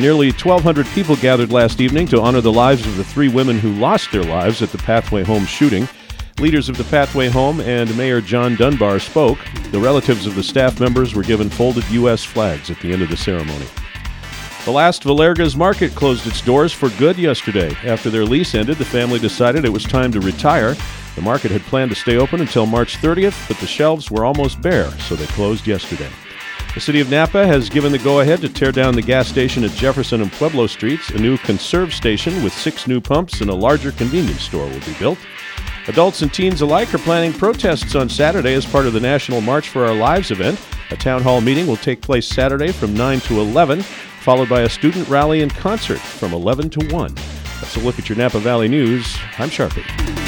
Nearly 1,200 people gathered last evening to honor the lives of the 3 women who lost their lives at the Pathway Home shooting. Leaders of the Pathway Home and Mayor John Dunbar spoke. The relatives of the staff members were given folded U.S. flags at the end of the ceremony. The last Valerga's Market closed its doors for good yesterday. After their lease ended, the family decided it was time to retire. The market had planned to stay open until March 30th, but the shelves were almost bare, so they closed yesterday. The city of Napa has given the go-ahead to tear down the gas station at Jefferson and Pueblo Streets. A new conserve station with 6 new pumps and a larger convenience store will be built. Adults and teens alike are planning protests on Saturday as part of the National March for Our Lives event. A town hall meeting will take place Saturday from 9 to 11, followed by a student rally and concert from 11 to 1. That's a look at your Napa Valley News. I'm Sharpie.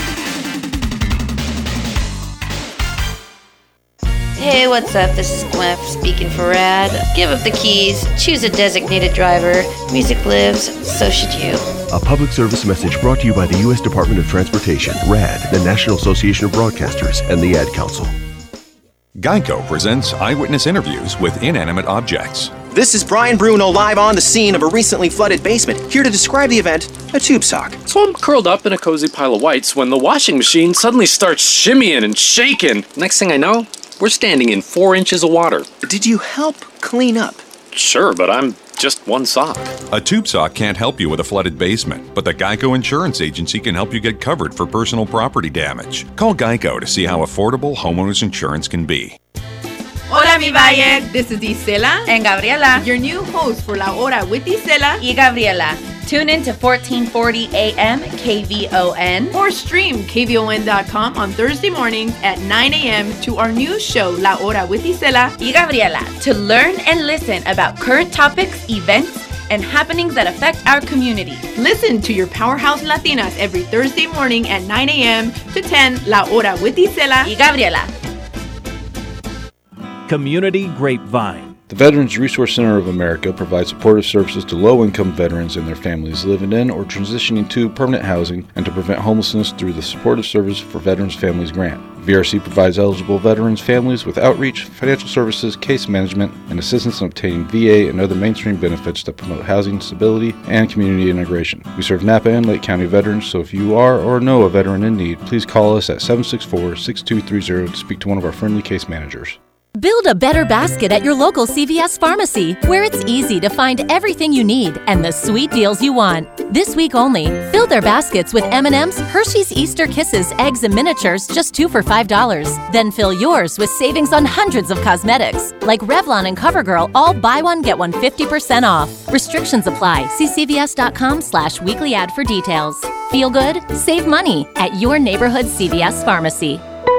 Hey, what's up? This is Gwen speaking for Rad. Give up the keys, choose a designated driver. Music lives, so should you. A public service message brought to you by the U.S. Department of Transportation, RAD, the National Association of Broadcasters, and the Ad Council. Geico presents eyewitness interviews with inanimate objects. This is Brian Bruno live on the scene of a recently flooded basement, here to describe the event, a tube sock. So I'm curled up in a cozy pile of whites when the washing machine suddenly starts shimmying and shaking. Next thing I know, we're standing in 4 inches of water. Did you help clean up? Sure, but I'm just one sock. A tube sock can't help you with a flooded basement, but the Geico Insurance Agency can help you get covered for personal property damage. Call Geico to see how affordable homeowners insurance can be. Hola, mi Valle. This is Isela And Gabriela. your new host for La Hora with Isela, Y Gabriela. Tune in to 1440 AM KVON. or stream kvon.com on Thursday mornings at 9 a.m. to our new show, La Hora with Isela. Y Gabriela, to learn and listen about current topics, events, and happenings that affect our community. Listen to your Powerhouse Latinas every Thursday morning at 9 a.m. to 10, La Hora with Isela. Y Gabriela. Community Grapevine. The Veterans Resource Center of America provides supportive services to low-income veterans and their families living in or transitioning to permanent housing and to prevent homelessness through the Supportive Service for Veterans Families grant. VRC provides eligible veterans families with outreach, financial services, case management, and assistance in obtaining VA and other mainstream benefits that promote housing stability and community integration. We serve Napa and Lake County veterans, so if you are or know a veteran in need, please call us at 764-6230 to speak to one of our friendly case managers. Build a better basket at your local CVS pharmacy, where it's easy to find everything you need and the sweet deals you want. This week only, fill their baskets with M&M's, Hershey's Easter Kisses, eggs, and miniatures, just 2 for $5. Then fill yours with savings on hundreds of cosmetics, like Revlon and CoverGirl, all buy one, get one 50% off. Restrictions apply. See cvs.com/weekly ad for details. Feel good? Save money at your neighborhood CVS pharmacy.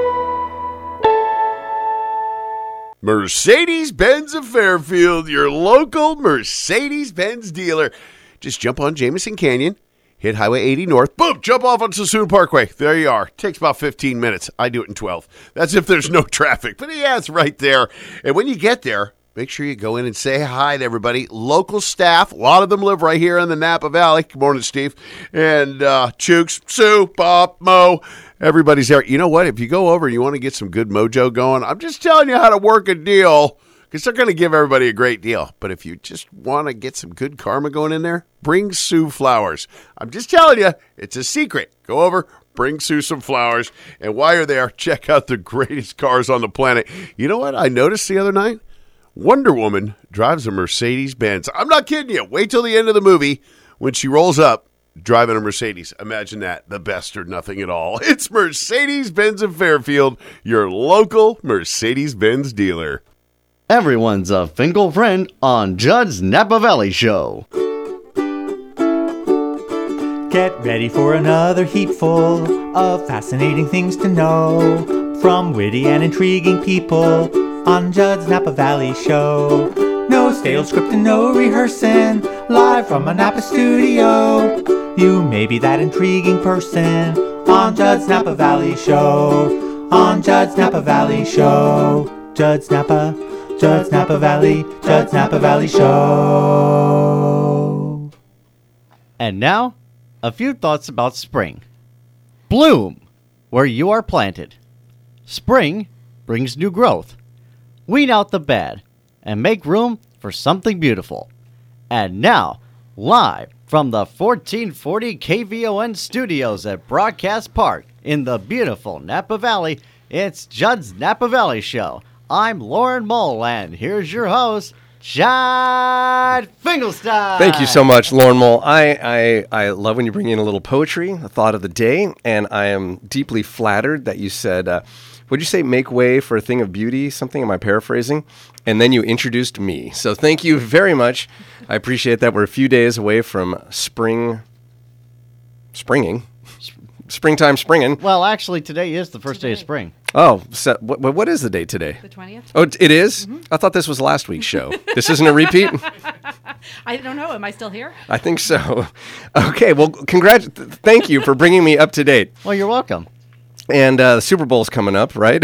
Mercedes-Benz of Fairfield, your local Mercedes-Benz dealer. Just jump on Jamison Canyon, hit Highway 80 North, boom, jump off on Sassoon Parkway. There you are. Takes about 15 minutes. I do it in 12. That's if there's no traffic. But yeah, it's right there. And when you get there, make sure you go in and say hi to everybody. Local staff, a lot of them live right here in the Napa Valley. Good morning, Steve. And Chooks, Sue, Bob, Mo. Everybody's there. You know what? If you go over and you want to get some good mojo going, I'm just telling you how to work a deal because they're going to give everybody a great deal. But if you just want to get some good karma going in there, bring Sue flowers. I'm just telling you, it's a secret. Go over, bring Sue some flowers. And while you're there, check out the greatest cars on the planet. You know what I noticed the other night? Wonder Woman drives a Mercedes-Benz. I'm not kidding you. Wait till the end of the movie when she rolls up driving a Mercedes. Imagine that. The best or nothing at all. It's Mercedes-Benz of Fairfield, your local Mercedes-Benz dealer. Everyone's a Finkel friend on Judd's Napa Valley Show. Get ready for another heapful of fascinating things to know from witty and intriguing people on Judd's Napa Valley Show. No stale script and no rehearsing, live from a Napa studio. You may be that intriguing person on Judd's Napa Valley Show. On Judd's Napa Valley Show. Judd's Napa Valley, Judd's Napa Valley Show. And now, a few thoughts about spring. Bloom where you are planted. Spring brings new growth. Weed out the bad and make room for something beautiful. And now, Live from the 1440 KVON studios at Broadcast Park in the beautiful Napa Valley, it's Judd's Napa Valley Show. I'm Lauren Mole, and here's your host, Judd Finkelstein. Thank you so much, Lauren Mole. I love when you bring in a little poetry, a thought of the day, and I am deeply flattered that you said, would you say make way for a thing of beauty? Something, am I paraphrasing? And then you introduced me. So thank you very much. I appreciate that. We're a few days away from springtime springing. Well, actually, today is the first day of spring. Oh, so what is the date today? The 20th. Oh, it is? Mm-hmm. I thought this was last week's show. This isn't a repeat? I don't know. Am I still here? I think so. Okay, well, thank you for bringing me up to date. Well, you're welcome. And the Super Bowl's coming up, right?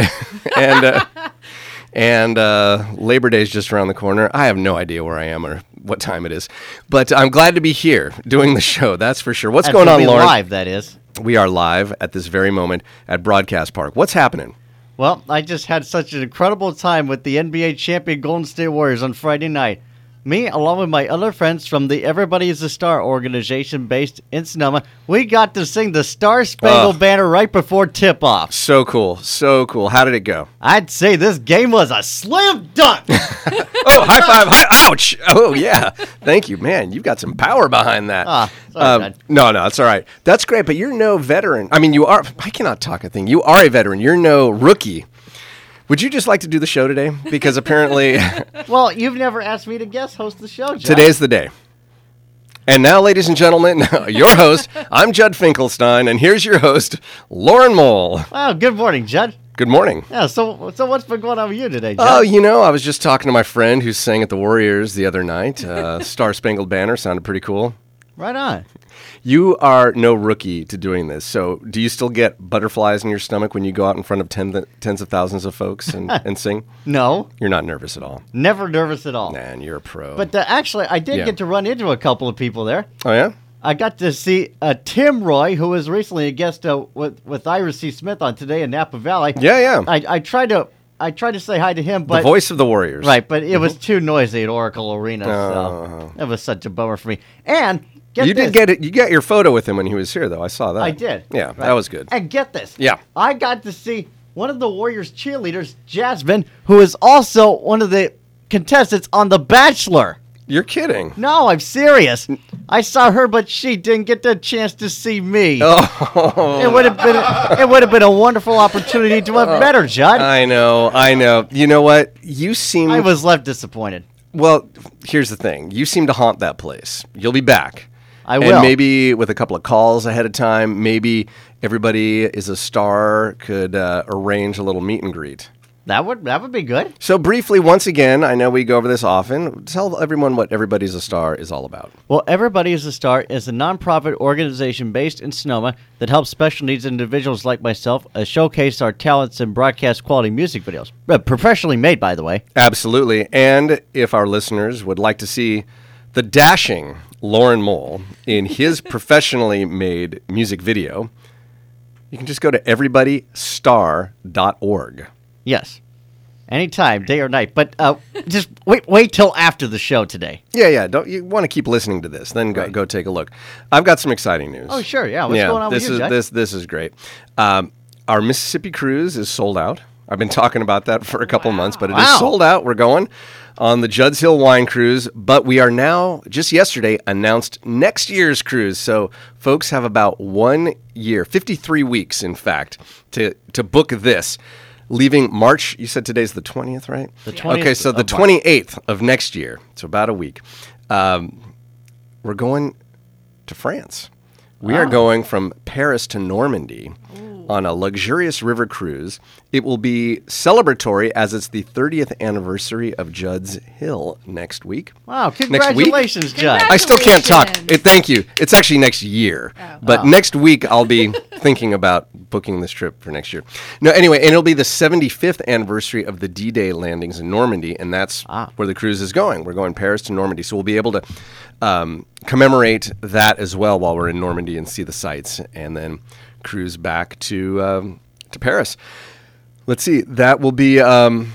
and Labor Day's just around the corner. I have no idea where I am or what time it is. But I'm glad to be here doing the show, that's for sure. What's going on, Lauren? Live, that is. We are live at this very moment at Broadcast Park. What's happening? Well, I just had such an incredible time with the NBA champion Golden State Warriors on Friday night. Me, along with my other friends from the Everybody is a Star organization based in Sonoma, we got to sing the Star Spangled Banner right before tip-off. So cool. So cool. How did it go? I'd say this game was a slam dunk. Oh, high five. Ouch. Oh, yeah. Thank you. Man, you've got some power behind that. Sorry, no, it's all right. That's great, but you're no veteran. I mean, you are. I cannot talk a thing. You are a veteran. You're no rookie. Would you just like to do the show today? Because apparently... Well, you've never asked me to guest host the show, Judd. Today's the day. And now, ladies and gentlemen, your host, I'm Judd Finkelstein, and here's your host, Lauren Mole. Wow, good morning, Judd. Good morning. Yeah, so what's been going on with you today, Judd? Oh, I was just talking to my friend who sang at the Warriors the other night. Star Spangled Banner sounded pretty cool. Right on. You are no rookie to doing this. So do you still get butterflies in your stomach when you go out in front of tens of thousands of folks and sing? No. You're not nervous at all? Never nervous at all. Man, you're a pro. But actually, I did get to run into a couple of people there. Oh, yeah? I got to see Tim Roy, who was recently a guest with Ira C. Smith on Today in Napa Valley. Yeah. I tried to say hi to him, but... The voice of the Warriors. Right, but it was too noisy at Oracle Arena, so it was such a bummer for me. And... You did get it. You got your photo with him when he was here, though. I saw that. I did. Yeah, right. That was good. And get this. Yeah. I got to see one of the Warriors cheerleaders, Jasmine, who is also one of the contestants on The Bachelor. You're kidding. No, I'm serious. I saw her, but she didn't get the chance to see me. Oh. It would have been a wonderful opportunity to have met her, Judd. I know. You know what? I was left disappointed. Well, here's the thing. You seem to haunt that place. You'll be back. I will. And maybe with a couple of calls ahead of time, maybe Everybody is a Star could arrange a little meet and greet. That would be good. So briefly, once again, I know we go over this often. Tell everyone what Everybody's a Star is all about. Well, Everybody is a Star is a nonprofit organization based in Sonoma that helps special needs individuals like myself showcase our talents in broadcast quality music videos. Professionally made, by the way. Absolutely. And if our listeners would like to see the dashing Lauren Mole in his professionally made music video, you can just go to everybodystar.org. Yes. Anytime, day or night. But just wait till after the show today. Yeah. Don't you want to keep listening to this? Then go take a look. I've got some exciting news. Oh, sure. Yeah. What's going on with you, Jack? This is great. Our Mississippi cruise is sold out. I've been talking about that for a couple of months, but it is sold out. We're going on the Judd's Hill Wine Cruise, but we are now, just yesterday, announced next year's cruise. So folks have about 1 year, 53 weeks, in fact, to book this. Leaving March, you said today's the 20th, right? The 20th. Okay, so the 28th of next year, so about a week. We're going to France. We are going from Paris to Normandy on a luxurious river cruise. It will be celebratory as it's the 30th anniversary of Judd's Hill next week. Wow, congratulations, Judd. I still can't talk. Thank you. It's actually next year. But next week I'll be thinking about booking this trip for next year. No, anyway, and it'll be the 75th anniversary of the D-Day landings in Normandy, and that's where the cruise is going. We're going Paris to Normandy, so we'll be able to commemorate that as well while we're in Normandy and see the sights, and then cruise back to Paris. Let's see. That will be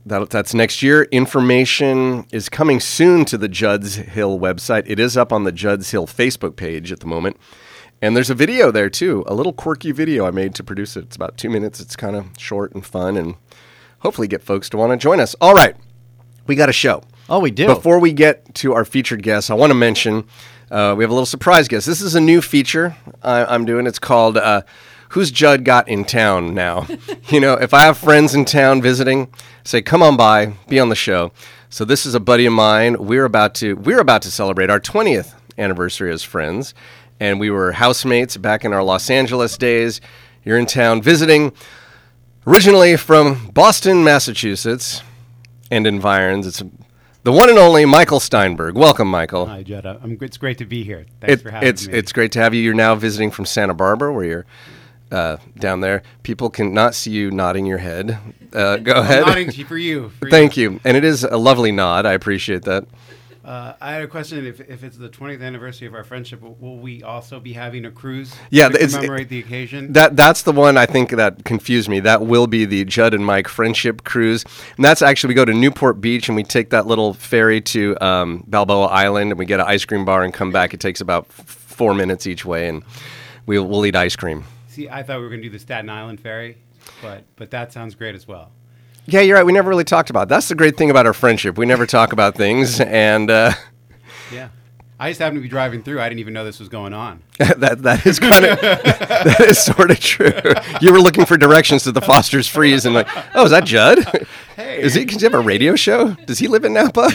That's next year. Information is coming soon to the Judd's Hill website. It is up on the Judd's Hill Facebook page at the moment. And there's a video there, too, a little quirky video I made to produce it. It's about 2 minutes. It's kind of short and fun and hopefully get folks to want to join us. All right. We got a show. Oh, we do. Before we get to our featured guests, I want to mention we have a little surprise guest. This is a new feature I'm doing. It's called Who's Judd Got in Town Now? If I have friends in town visiting, say, come on by, be on the show. So this is a buddy of mine. We're about to celebrate our 20th anniversary as friends. And we were housemates back in our Los Angeles days. You're in town visiting, originally from Boston, Massachusetts, and environs. It's the one and only Michael Steinberg. Welcome, Michael. Hi, Judd. It's great to be here. Thanks for having me. It's great to have you. You're now visiting from Santa Barbara, where you're down there. People cannot see you nodding your head. Go ahead. I'm nodding for you. Thank you. And it is a lovely nod. I appreciate that. I had a question. If it's the 20th anniversary of our friendship, will we also be having a cruise to commemorate the occasion? That's the one I think that confused me. That will be the Judd and Mike Friendship Cruise. And that's actually, we go to Newport Beach and we take that little ferry to Balboa Island and we get an ice cream bar and come back. It takes about 4 minutes each way and we'll eat ice cream. See, I thought we were going to do the Staten Island ferry, but that sounds great as well. Yeah, you're right. We never really talked about it. That's the great thing about our friendship. We never talk about things, and yeah, I just happened to be driving through. I didn't even know this was going on. that is kind of that is sort of true. You were looking for directions to the Foster's Freeze, and like, oh, is that Judd? Hey, does he have a radio show? Does he live in Napa?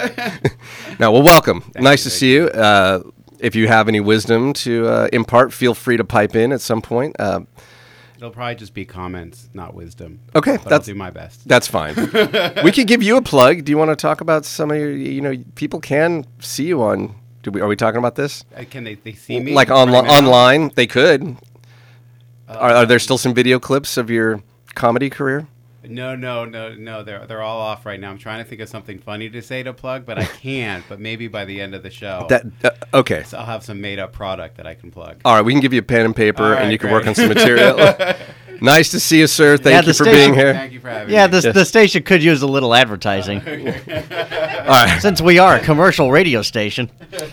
No, well, welcome. Nice to see you. If you have any wisdom to impart, feel free to pipe in at some point. It'll probably just be comments, not wisdom. Okay, I'll do my best. That's fine. We could give you a plug. Do you want to talk about some of your? People can see you on. Are we talking about this? Can they see me? Like online? They could. Are there still some video clips of your comedy career? No. They're all off right now. I'm trying to think of something funny to say to plug, but I can't. But maybe by the end of the show, okay. So I'll have some made-up product that I can plug. All right, we can give you a pen and paper, and you can work on some material. Nice to see you, sir. Thank you for being here. Thank you for having me. Yeah, the station could use a little advertising. All right, since we are a commercial radio station.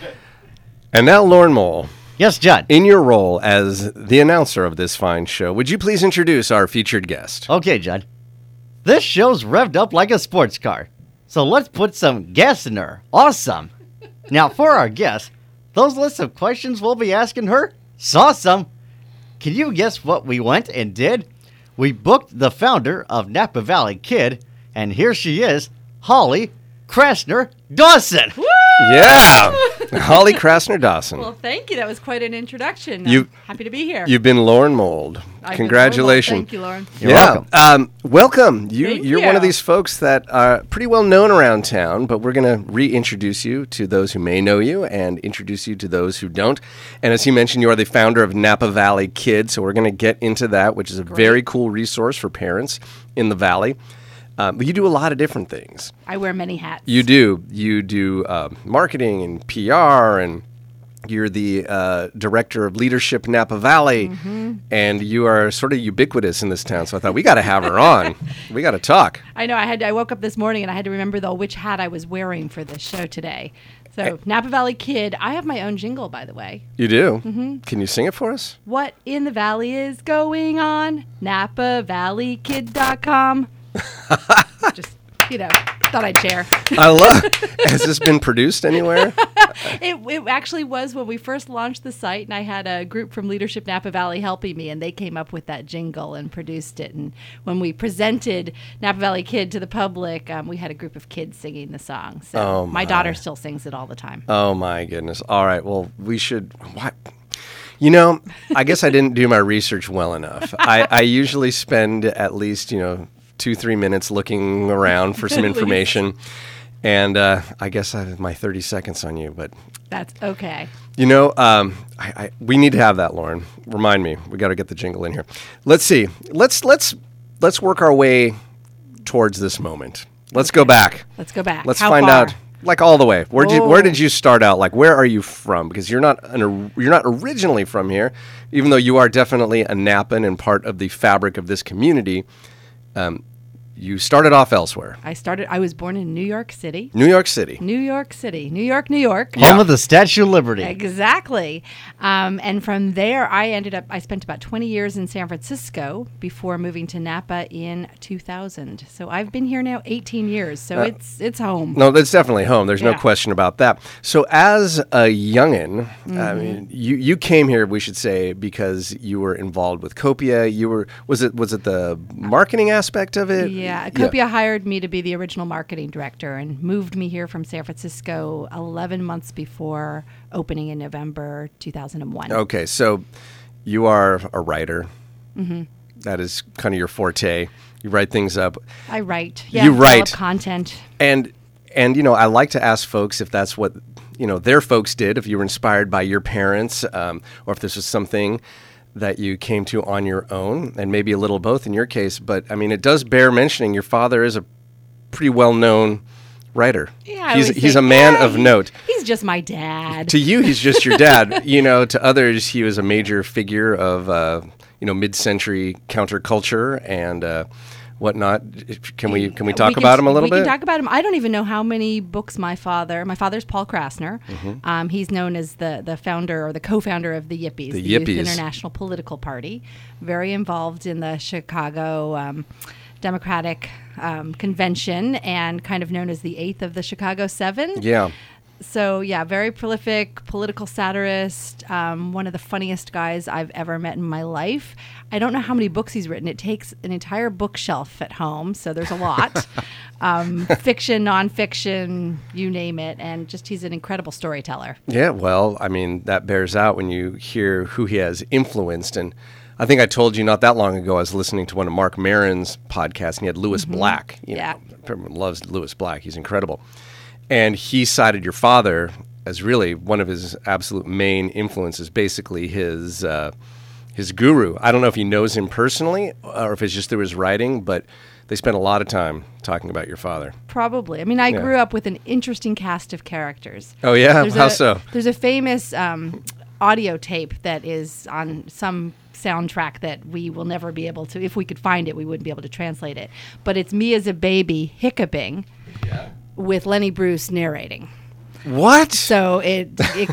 And now, Lauren Mole. Yes, Judd. In your role as the announcer of this fine show, would you please introduce our featured guest? Okay, Judd. This show's revved up like a sports car, so let's put some gas in her. Awesome. Now, for our guest, those lists of questions we'll be asking her, awesome. Can you guess what we went and did? We booked the founder of Napa Valley Kid, and here she is, Holly Krasner Dawson. Woo! Yeah, Holly Krasner Dawson. Well, thank you. That was quite an introduction. I'm happy to be here. You've been Lauren Mold. Congratulations. Thank you, Lauren. You're welcome. Welcome. You're one of these folks that are pretty well known around town, but we're going to reintroduce you to those who may know you and introduce you to those who don't. And as you mentioned, you are the founder of Napa Valley Kid, so we're going to get into that, which is a very cool resource for parents in the Valley. But you do a lot of different things. I wear many hats. You do. You do marketing and PR, and you're the director of leadership Napa Valley, and you are sort of ubiquitous in this town. So I thought, we got to have her on. We got to talk. I know. I woke up this morning and I had to remember, though, which hat I was wearing for this show today. So Napa Valley Kid. I have my own jingle, by the way. You do? Can you sing it for us? What in the valley is going on? NapaValleyKid.com. Just, thought I'd share. I love. Has this been produced anywhere? It actually was when we first launched the site, and I had a group from Leadership Napa Valley helping me, and they came up with that jingle and produced it. And when we presented Napa Valley Kid to the public, we had a group of kids singing the song. So my daughter still sings it all the time. Oh my goodness! All right, well we should. What? I guess I didn't do my research well enough. I usually spend at least 2-3 minutes looking around for some information. And I guess I have my 30 seconds on you, but that's okay. We need to have that, Lauren. Remind me. We got to get the jingle in here. Let's see. Let's work our way towards this moment. Let's go back. Let's go back. Let's How find far? out. Like all the way. Where did you start out? Like, where are you from? Because you're not originally from here, even though you are definitely a Napan and part of the fabric of this community. you started off elsewhere. I was born in New York City. New York City. New York City. New York, New York. Home of the Statue of Liberty. Exactly. And from there, I spent about 20 years in San Francisco before moving to Napa in 2000. So I've been here now 18 years. So it's home. No, that's definitely home. There's no Yeah. question about that. So as a youngin', I mean, you came here, we should say, because you were involved with Copia. Was it the marketing aspect of it? Yeah, Copia hired me to be the original marketing director and moved me here from San Francisco 11 months before opening in November 2001. Okay, so you are a writer. Mm-hmm. That is kind of your forte. You write things up. I write. You develop write content. And I like to ask folks if that's what their folks did. If you were inspired by your parents, or if this was something that you came to on your own, and maybe a little both in your case. But I mean, it does bear mentioning your father is a pretty well-known writer. Yeah, he's a man of note. He's just my dad. To you, he's just your dad. To others, he was a major figure of mid-century counterculture and whatnot. Can we talk about him a little bit? We can talk about him. I don't even know how many books my father's Paul Krasner. Mm-hmm. He's known as the founder or the co-founder of the Yippies, the Yippies. Youth International Political Party. Very involved in the Chicago Democratic Convention and kind of known as the eighth of the Chicago Seven. Yeah. So, yeah, very prolific political satirist, one of the funniest guys I've ever met in my life. I don't know how many books he's written. It takes an entire bookshelf at home, so there's a lot. Fiction, nonfiction, you name it. And just he's an incredible storyteller. Yeah, well, I mean, that bears out when you hear who he has influenced. And I think I told you not that long ago, I was listening to one of Mark Maron's podcasts, and he had Lewis Black. Everyone loves Lewis Black. He's incredible. And he cited your father as really one of his absolute main influences, basically his guru. I don't know if he knows him personally or if it's just through his writing, but they spent a lot of time talking about your father. Probably. I mean, I grew up with an interesting cast of characters. Oh, yeah? How so? There's a famous audio tape that is on some soundtrack that we will never be able to, if we could find it, we wouldn't be able to translate it. But it's me as a baby hiccuping. Yeah. With Lenny Bruce narrating. What? So he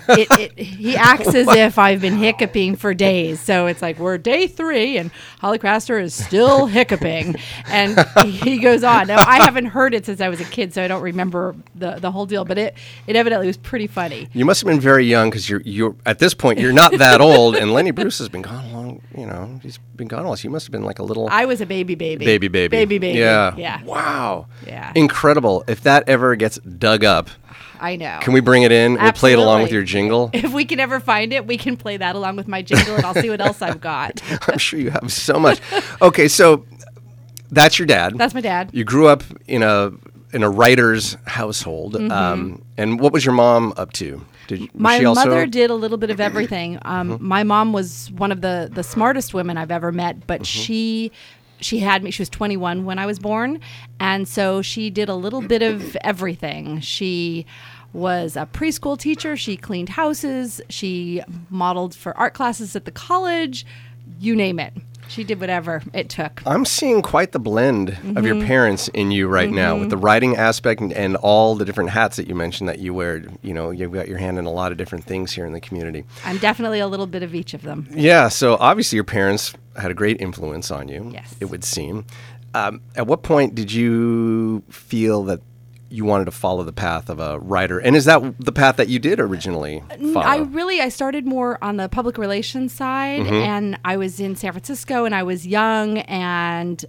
acts as if I've been hiccuping for days. So it's like we're day 3 and Holly Krasner is still hiccuping, and he goes on. Now I haven't heard it since I was a kid, so I don't remember the whole deal. But it evidently was pretty funny. You must have been very young because you're at this point you're not that old, and Lenny Bruce has been gone long. He's been gone long. So you must have been like a little. I was a baby. Baby. Yeah. Wow. Yeah. Incredible. If that ever gets dug up. I know. Can we bring it in? We'll play it along with your jingle. If we can ever find it, we can play that along with my jingle, and I'll see what else I've got. I'm sure you have so much. Okay, so that's your dad. That's my dad. You grew up in a writer's household. Mm-hmm. And what was your mom up to? My mother did a little bit of everything. My mom was one of the smartest women I've ever met, but she had me. She was 21 when I was born, and so she did a little bit of everything. She was a preschool teacher. She cleaned houses. She modeled for art classes at the college. You name it. She did whatever it took. I'm seeing quite the blend of your parents in you right now, with the writing aspect and all the different hats that you mentioned that you wear. You've got your hand in a lot of different things here in the community. I'm definitely a little bit of each of them. Yeah, so obviously your parents had a great influence on you, yes. It would seem. At what point did you feel that you wanted to follow the path of a writer? And is that the path that you did originally follow? I started more on the public relations side, and I was in San Francisco, and I was young, and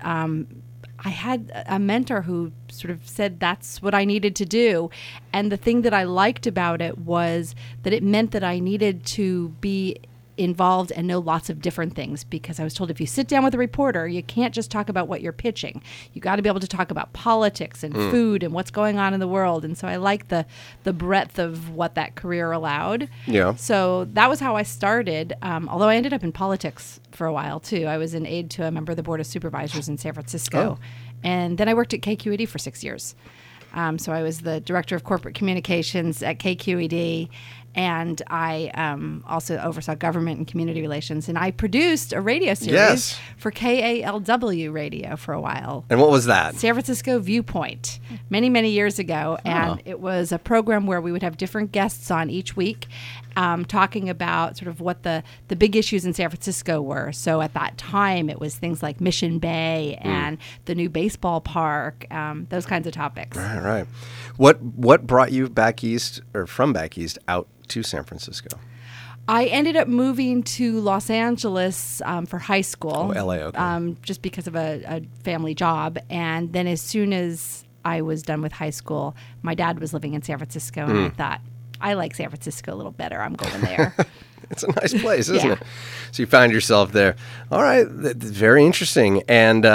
I had a mentor who sort of said that's what I needed to do. And the thing that I liked about it was that it meant that I needed to be involved and know lots of different things, because I was told if you sit down with a reporter, you can't just talk about what you're pitching. You got to be able to talk about politics and food and what's going on in the world. And so I liked the breadth of what that career allowed. Yeah. So that was how I started, although I ended up in politics for a while too. I was an aide to a member of the Board of Supervisors in San Francisco. And then I worked at KQED for 6 years. So I was the director of corporate communications at KQED. And I also oversaw government and community relations. And I produced a radio series Yes. for KALW radio for a while. And what was that? San Francisco Viewpoint, many, many years ago. And it was a program where we would have different guests on each week talking about sort of what the big issues in San Francisco were. So at that time, it was things like Mission Bay and the new baseball park, those kinds of topics. Right. What brought you back east, or from back east, out to San Francisco? I ended up moving to Los Angeles for high school. Oh, LA, okay. Just because of a family job. And then as soon as I was done with high school, my dad was living in San Francisco, and I thought, I like San Francisco a little better. I'm going there. It's a nice place, isn't it? So you found yourself there. All right. Very interesting. And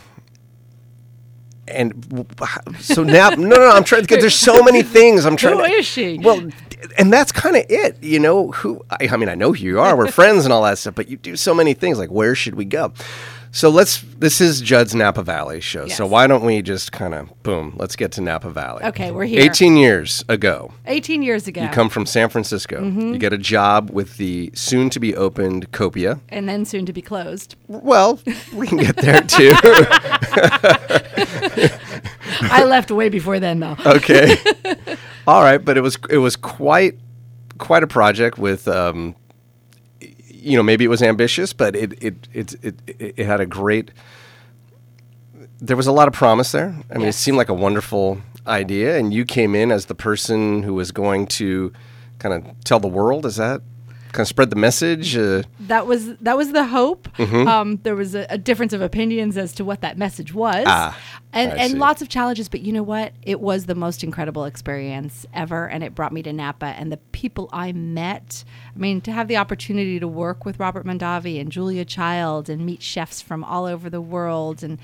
so now, no, I'm trying to get, there's so many things. I'm trying Who is she? Well, and that's kind of it, I know who you are. We're friends and all that stuff, but you do so many things. Like, where should we go? So this is Judd's Napa Valley show. Yes. So why don't we just kind of, let's get to Napa Valley. Okay, we're here. 18 years ago. 18 years ago. You come from San Francisco. You get a job with the soon-to-be opened Copia. And then soon to be closed. Well, we can get there too. I left way before then, though. Okay. All right, but it was quite a project with maybe it was ambitious, but it had a great. There was a lot of promise there. I mean, It seemed like a wonderful idea, and you came in as the person who was going to kind of tell the world. Is that kind of spread the message? That was the hope. Mm-hmm. There was a difference of opinions as to what that message was, I and see. lots of challenges. But you know what? It was the most incredible experience ever, and it brought me to Napa. And the people I met. I mean, to have the opportunity to work with Robert Mondavi and Julia Child and meet chefs from all over the world, and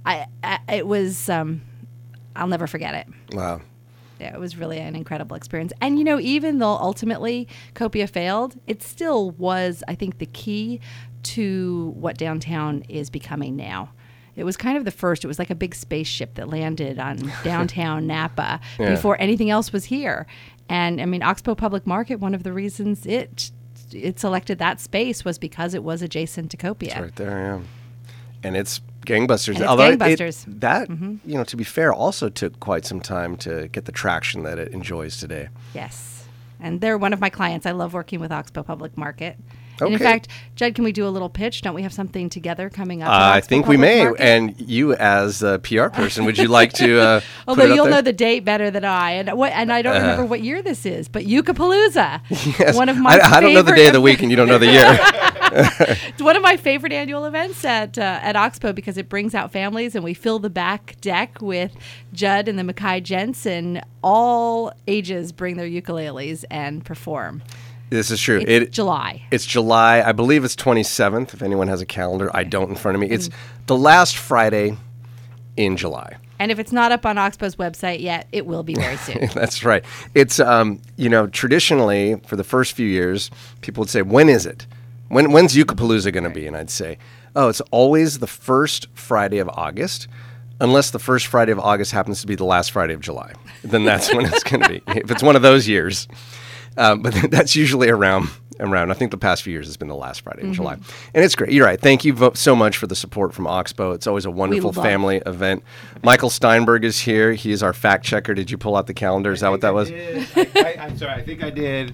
it was. I'll never forget it. Wow. Yeah, it was really an incredible experience. And, even though ultimately Copia failed, it still was, I think, the key to what downtown is becoming now. It was kind of the first. It was like a big spaceship that landed on downtown Napa before anything else was here. And, I mean, Oxbow Public Market, one of the reasons it selected that space was because it was adjacent to Copia. It's right there, yeah. And it's gangbusters. And it's Although gangbusters. to be fair, also took quite some time to get the traction that it enjoys today. Yes. And they're one of my clients. I love working with Oxbow Public Market. And in Okay. fact, Judd, can we do a little pitch? Don't we have something together coming up? I Oxbow think we Public may. Market? And you, as a PR person, would you like to? Although put it up you'll there? know the date better than I, and I don't remember what year this is, but Yucapalooza. Yes. One of my I don't know the day of the week, and you don't know the year. It's one of my favorite annual events at Oxbow because it brings out families, and we fill the back deck with Judd and the Mackay Gents, and all ages bring their ukuleles and perform. This is true. It's July. It's July. I believe it's 27th, if anyone has a calendar. I don't in front of me. It's the last Friday in July. And if it's not up on Oxbow's website yet, it will be very soon. That's right. It's, traditionally, for the first few years, people would say, when is it? When's Yucapalooza going to be? And I'd say, it's always the first Friday of August, unless the first Friday of August happens to be the last Friday of July. Then that's when it's going to be. If it's one of those years. But that's usually around. I think the past few years has been the last Friday in July. And it's great. You're right. Thank you so much for the support from Oxbow. It's always a wonderful family event. Michael Steinberg is here. He is our fact checker. Did you pull out the calendar? Is that what that was? I'm sorry. I think I did.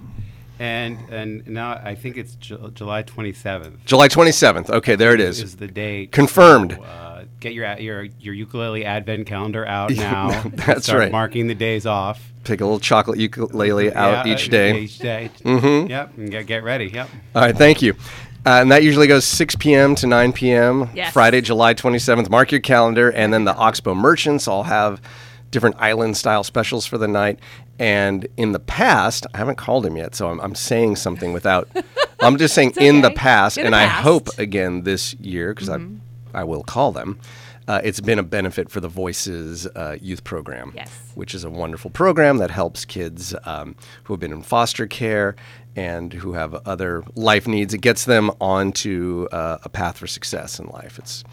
And now I think it's July 27th. July 27th. Okay, there it is. Is the date. Confirmed. So, get your ukulele advent calendar out now. That's Start right. marking the days off. Take a little chocolate ukulele out each day. Each day. Mm-hmm. Yep. And get ready. Yep. All right, thank you. And that usually goes 6 p.m. to 9 p.m. Yes. Friday, July 27th. Mark your calendar. And then the Oxbow merchants all have different island-style specials for the night. And in the past, I haven't called him yet, so I'm saying something without... I'm just saying in the past, and I hope again this year, because I will call them, it's been a benefit for the Voices youth program, which is a wonderful program that helps kids who have been in foster care and who have other life needs. It gets them onto a path for success in life. It's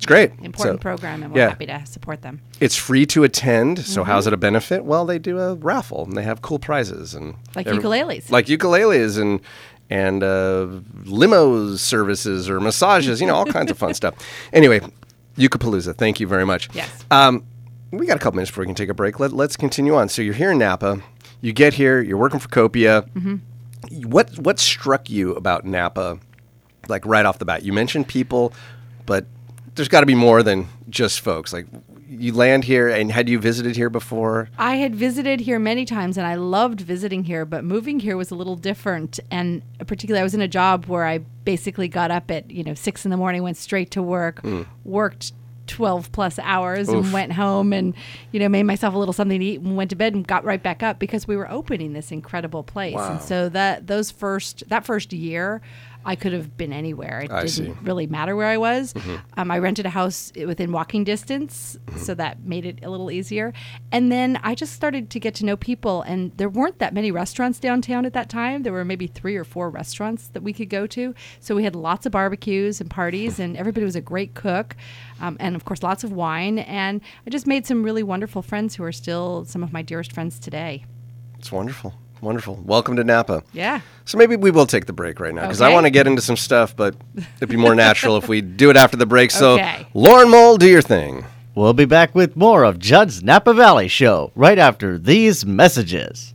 It's great. Important program, and we're happy to support them. It's free to attend. So how's it a benefit? Well, they do a raffle, and they have cool prizes. Like ukuleles. Like ukuleles and limo services or massages, all kinds of fun stuff. Anyway, Ukapalooza, thank you very much. Yes. We got a couple minutes before we can take a break. Let's continue on. So you're here in Napa. You get here. You're working for Copia. What struck you about Napa, like right off the bat? You mentioned people, but there's got to be more than just folks. Like you land here, and had you visited here before? I had visited here many times, and I loved visiting here, but moving here was a little different. And particularly, I was in a job where I basically got up at 6 a.m, went straight to work, worked 12 plus hours and went home and made myself a little something to eat and went to bed and got right back up because we were opening this incredible place. Wow. And so that first year I could have been anywhere. It didn't really matter where I was. I rented a house within walking distance, so that made it a little easier. And then I just started to get to know people, and there weren't that many restaurants downtown at that time. There were maybe 3 or 4 restaurants that we could go to. So we had lots of barbecues and parties, and everybody was a great cook. And of course, lots of wine. And I just made some really wonderful friends who are still some of my dearest friends today. It's wonderful. Wonderful. Welcome to Napa. Yeah. So maybe we will take the break right now because I want to get into some stuff, but it'd be more natural if we do it after the break. So, Lauren Mole, do your thing. We'll be back with more of Judd's Napa Valley Show right after these messages.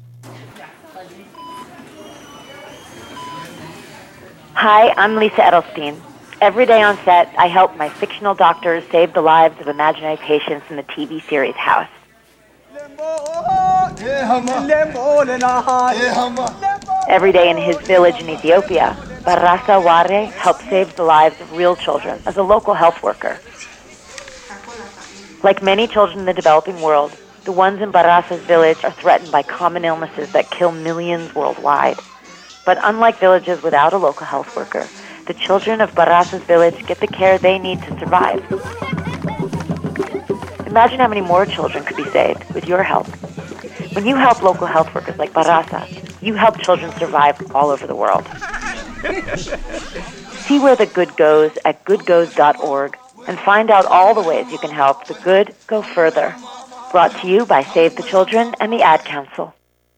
Hi, I'm Lisa Edelstein. Every day on set, I help my fictional doctors save the lives of imaginary patients in the TV series House. Every day in his village in Ethiopia, Barasa Ware helps save the lives of real children as a local health worker. Like many children in the developing world, the ones in Barasa's village are threatened by common illnesses that kill millions worldwide. But unlike villages without a local health worker, the children of Barasa's village get the care they need to survive. Imagine how many more children could be saved with your help. When you help local health workers like Barasa, you help children survive all over the world. See where the good goes at goodgoes.org and find out all the ways you can help the good go further. Brought to you by Save the Children and the Ad Council.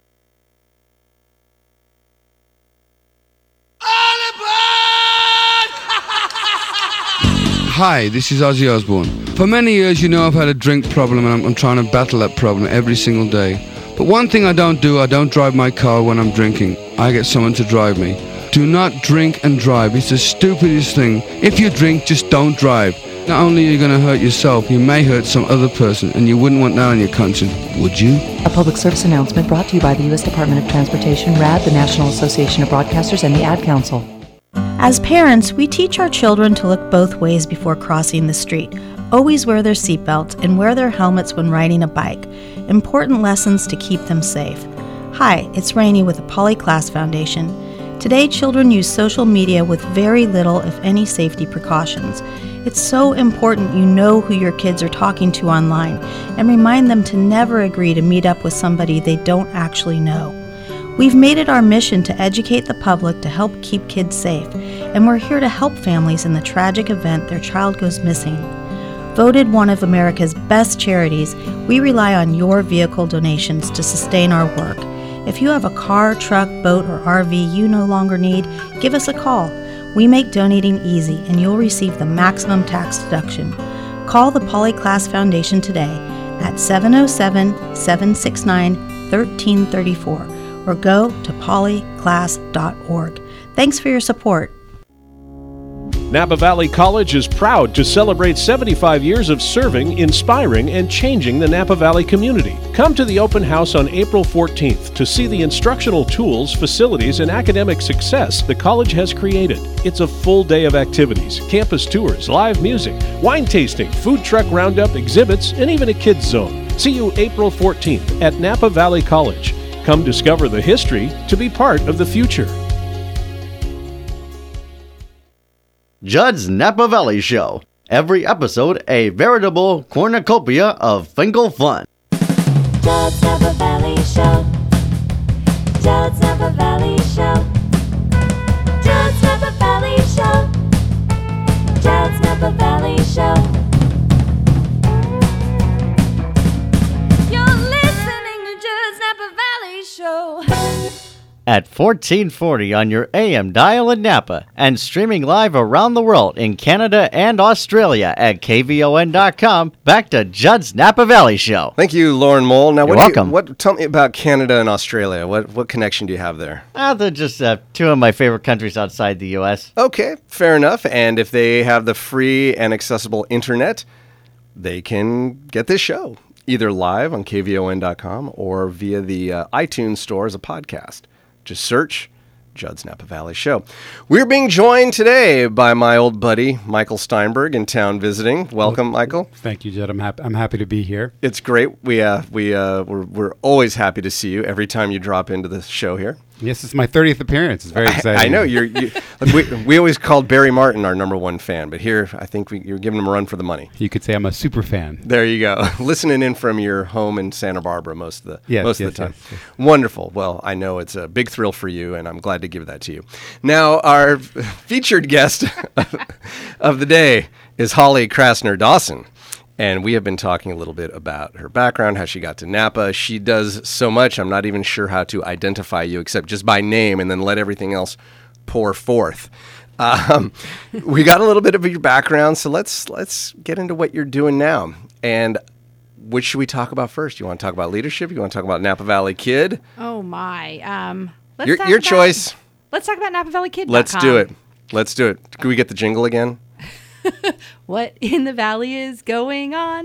Hi, this is Ozzy Osbourne. For many years, I've had a drink problem and I'm trying to battle that problem every single day. But one thing I don't drive my car when I'm drinking. I get someone to drive me. Do not drink and drive. It's the stupidest thing. If you drink, just don't drive. Not only are you going to hurt yourself, you may hurt some other person, and you wouldn't want that on your conscience, would you? A public service announcement brought to you by the U.S. Department of Transportation, RAD, the National Association of Broadcasters, and the Ad Council. As parents, we teach our children to look both ways before crossing the street. Always wear their seatbelts and wear their helmets when riding a bike. Important lessons to keep them safe. Hi, it's Rainey with the Poly Class Foundation. Today, children use social media with very little, if any, safety precautions. It's so important you know who your kids are talking to online and remind them to never agree to meet up with somebody they don't actually know. We've made it our mission to educate the public to help keep kids safe, and we're here to help families in the tragic event their child goes missing. Voted one of America's best charities, we rely on your vehicle donations to sustain our work. If you have a car, truck, boat, or RV you no longer need, give us a call. We make donating easy, and you'll receive the maximum tax deduction. Call the Poly Class Foundation today at 707-769-1334 or go to polyclass.org. Thanks for your support. Napa Valley College is proud to celebrate 75 years of serving, inspiring, and changing the Napa Valley community. Come to the open house on April 14th to see the instructional tools, facilities, and academic success the college has created. It's a full day of activities, campus tours, live music, wine tasting, food truck roundup, exhibits, and even a kids zone. See you April 14th at Napa Valley College. Come discover the history to be part of the future. Judd's Napa Valley Show. Every episode, a veritable cornucopia of Finkel fun. Judd's Napa Valley Show. Judd's Napa Valley Show. Judd's Napa Valley Show. Judd's Napa Valley Show. at 1440 on your AM dial in Napa and streaming live around the world in Canada and Australia at kvon.com. Back to Judd's Napa Valley Show. Thank you, Lauren Mole. Now, You're welcome. Tell me about Canada and Australia. What connection do you have there? They're just two of my favorite countries outside the U.S. Okay, fair enough. And if they have the free and accessible internet, they can get this show either live on kvon.com or via the iTunes store as a podcast. Just search Judd's Napa Valley Show. We're being joined today by my old buddy, Michael Steinberg, in town visiting. Welcome, Michael. Thank you, Judd. I'm happy to be here. It's great. We're always happy to see you every time you drop into the show here. Yes, it's my 30th appearance. It's very exciting. I know. We always called Barry Martin our number one fan, but here I think you're giving him a run for the money. You could say I'm a super fan. There you go. Listening in from your home in Santa Barbara most of the time. Yes. Wonderful. Well, I know it's a big thrill for you, and I'm glad to give that to you. Now, our featured guest of the day is Holly Krasner Dawson. And we have been talking a little bit about her background, how she got to Napa. She does so much, I'm not even sure how to identify you except just by name and then let everything else pour forth. We got a little bit of your background, so let's get into what you're doing now. And which should we talk about first? You want to talk about leadership? You want to talk about Napa Valley Kid? Oh, my. Your choice. Let's talk about NapaValleyKid.com. Let's do it. Let's do it. Can we get the jingle again? What in the valley is going on?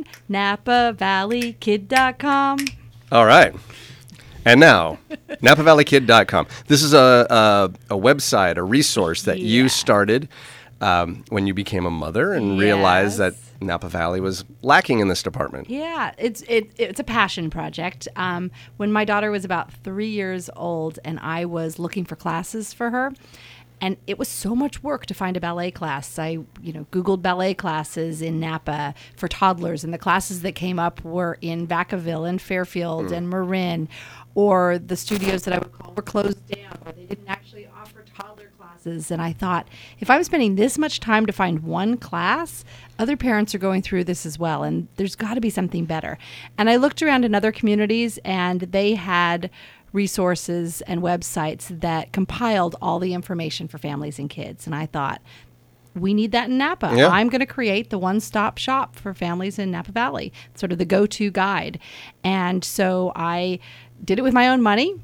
NapaValleyKid.com. All right. And now, NapaValleyKid.com. This is a website, a resource that you started when you became a mother and realized that Napa Valley was lacking in this department. Yeah, it's a passion project. When my daughter was about 3 years old and I was looking for classes for her, and it was so much work to find a ballet class. I, Googled ballet classes in Napa for toddlers, and the classes that came up were in Vacaville and Fairfield and Marin, or the studios that I would call were closed down, or they didn't actually offer toddler classes. And I thought, if I'm spending this much time to find one class, other parents are going through this as well, and there's got to be something better. And I looked around in other communities, and they had resources and websites that compiled all the information for families and kids. And I thought, we need that in Napa. Yeah. I'm going to create the one-stop shop for families in Napa Valley, sort of the go-to guide. And so I did it with my own money,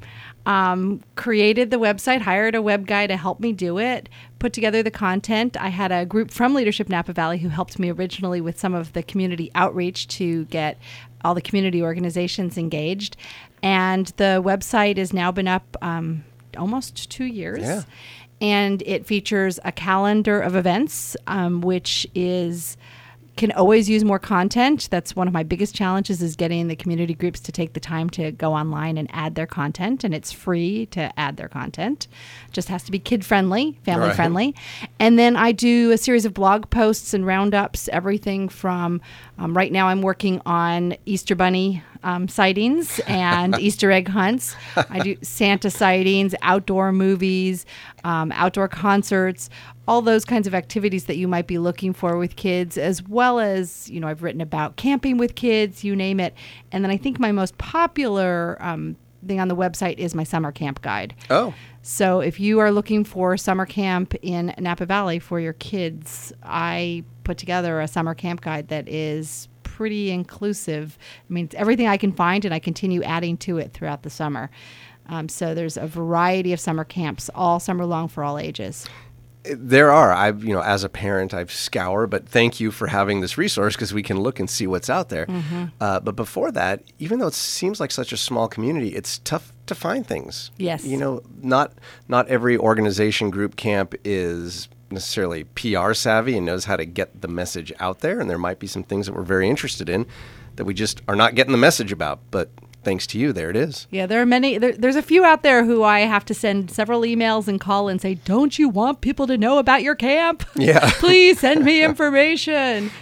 created the website, hired a web guy to help me do it, put together the content. I had a group from Leadership Napa Valley who helped me originally with some of the community outreach to get all the community organizations engaged. And the website has now been up almost 2 years. Yeah. And it features a calendar of events, which can always use more content. That's one of my biggest challenges, is getting the community groups to take the time to go online and add their content. And it's free to add their content. Just has to be kid-friendly, family-friendly. And then I do a series of blog posts and roundups, everything from, right now I'm working on Easter Bunny sightings and Easter egg hunts. I do Santa sightings, outdoor movies, outdoor concerts, all those kinds of activities that you might be looking for with kids, as well as, I've written about camping with kids, you name it. And then I think my most popular thing on the website is my summer camp guide. Oh. So if you are looking for summer camp in Napa Valley for your kids, I put together a summer camp guide that is pretty inclusive. I mean, it's everything I can find, and I continue adding to it throughout the summer. So there's a variety of summer camps all summer long for all ages. There are. As a parent, I've scoured, but thank you for having this resource because we can look and see what's out there. Mm-hmm. But before that, even though it seems like such a small community, it's tough to find things. Yes. Not every organization, group, camp is necessarily PR savvy and knows how to get the message out there. And there might be some things that we're very interested in that we just are not getting the message about. But thanks to you, there it is. Yeah, there are many. There's a few out there who I have to send several emails and call and say, don't you want people to know about your camp? Yeah. Please send me information.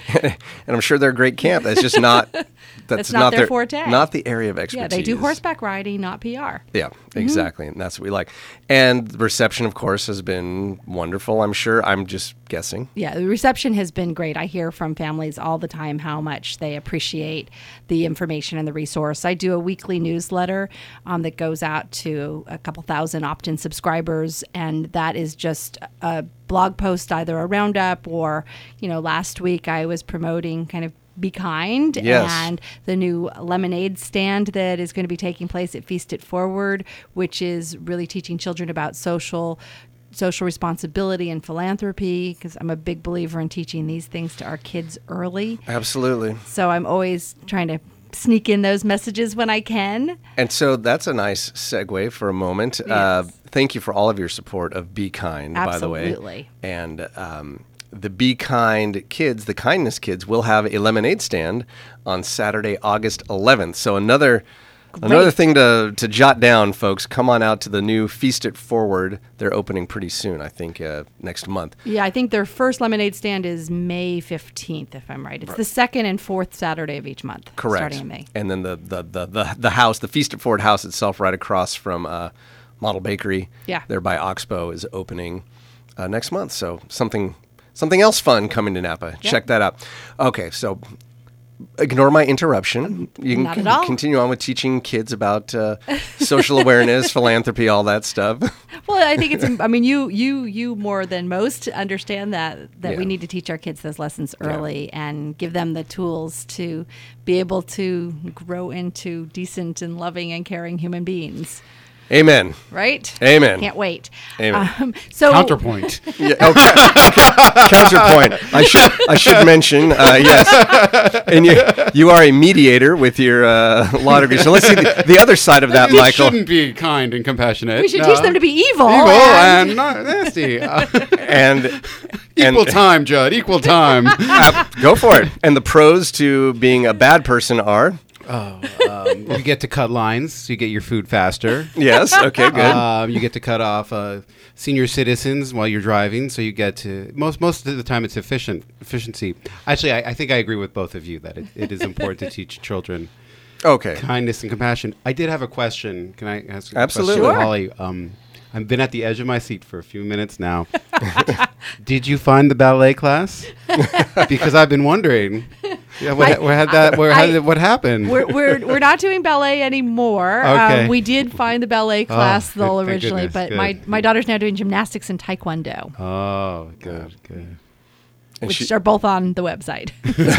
and I'm sure they're a great camp. That's just not That's not their forte. Not the area of expertise. Yeah, they do horseback riding, not PR. Yeah, exactly. And that's what we like. And the reception, of course, has been wonderful, I'm sure. I'm just guessing. Yeah, the reception has been great. I hear from families all the time how much they appreciate the information and the resource. I do a weekly newsletter that goes out to a couple thousand opt-in subscribers, and that is just a blog post, either a roundup or, last week I was promoting kind of Be Kind, and the new lemonade stand that is going to be taking place at Feast It Forward, which is really teaching children about social responsibility and philanthropy, because I'm a big believer in teaching these things to our kids early. Absolutely. So I'm always trying to sneak in those messages when I can. And so that's a nice segue for a moment. Yes. Thank you for all of your support of Be Kind, by the way. Absolutely. And the Be Kind kids, the Kindness Kids, will have a lemonade stand on Saturday, August 11th. So another thing to jot down, folks. Come on out to the new Feast It Forward. They're opening pretty soon, I think, next month. Yeah, I think their first lemonade stand is May 15th, if I'm right. It's the second and fourth Saturday of each month. Correct. Starting in May. And then the house, the Feast It Forward house itself, right across from Model Bakery. Yeah. There by Oxbow is opening next month. So something else fun coming to Napa. Yep. Check that out. Okay, so ignore my interruption. You Not can at all. continue on with teaching kids about social awareness, philanthropy, all that stuff. Well, I think it's. I mean, you more than most understand that we need to teach our kids those lessons early and give them the tools to be able to grow into decent and loving and caring human beings. Amen. Right? Amen. Can't wait. Amen. So Counterpoint. Counterpoint. I should mention, yes. And you are a mediator with your law degree. So let's see the other side of that, You Michael. shouldn't be kind and compassionate. We should teach them to be evil. And not nasty. And Equal time, Judd. Equal time. Go for it. And the pros to being a bad person are? You get to cut lines, so you get your food faster. Yes, okay, good. You get to cut off senior citizens while you're driving, so you get to most of the time it's efficiency. Actually, I think I agree with both of you that it is important to teach children kindness and compassion. I did have a question. Can I ask Absolutely. a question, Holly? I've been at the edge of my seat for a few minutes now. Did you find the ballet class? Because I've been wondering. Yeah, what happened? We're not doing ballet anymore. Okay. We did find the ballet class though thank originally, goodness. but Good. my daughter's now doing gymnastics and taekwondo. Oh, good. Which are both on the website.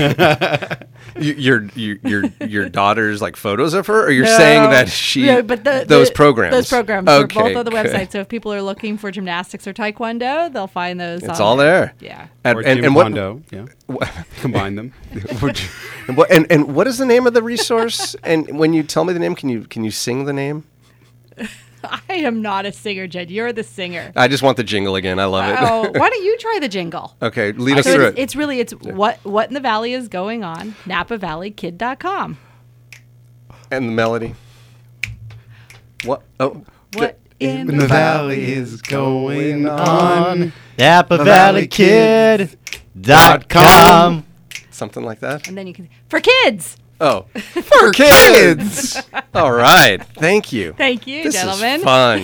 Your daughter's like photos of her, or you're saying that she those programs? Those programs are both on the good. website. So if people are looking for gymnastics or taekwondo, they'll find those. It's on all there. Yeah. And what? Yeah. Combine them. And what is the name of the resource? And when you tell me the name, can you sing the name? I am not a singer, Jed. You're the singer. I just want the jingle again. I love it. Oh, why don't you try the jingle? Okay, lead us through it. It's what in the valley is going on. NapaValleyKid.com. And the melody. What? Oh. What in the valley is going on? NapaValleyKid.com. Something like that. And then you can for kids. Oh, for kids. All right. Thank you. Thank you, this gentlemen. Is fun.